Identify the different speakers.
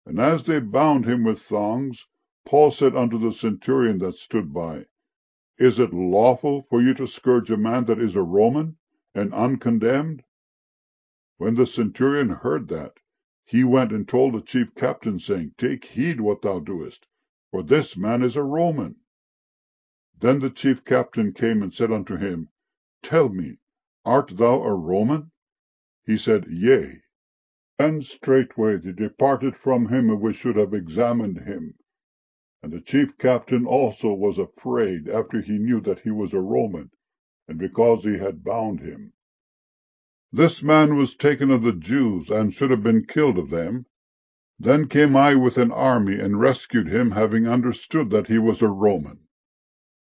Speaker 1: And as they bound him with thongs, Paul said unto the centurion that stood by, Is it lawful for you to scourge a man that is a Roman, and uncondemned? When the centurion heard that, he went and told the chief captain, saying, Take heed what thou doest, for this man is a Roman. Then the chief captain came and said unto him, Tell me, art thou a Roman? He said, Yea. Then straightway they departed from him, and we should have examined him. And the chief captain also was afraid, after he knew that he was a Roman, and because he had bound him. This man was taken of the Jews, and should have been killed of them. Then came I with an army, and rescued him, having understood that he was a Roman.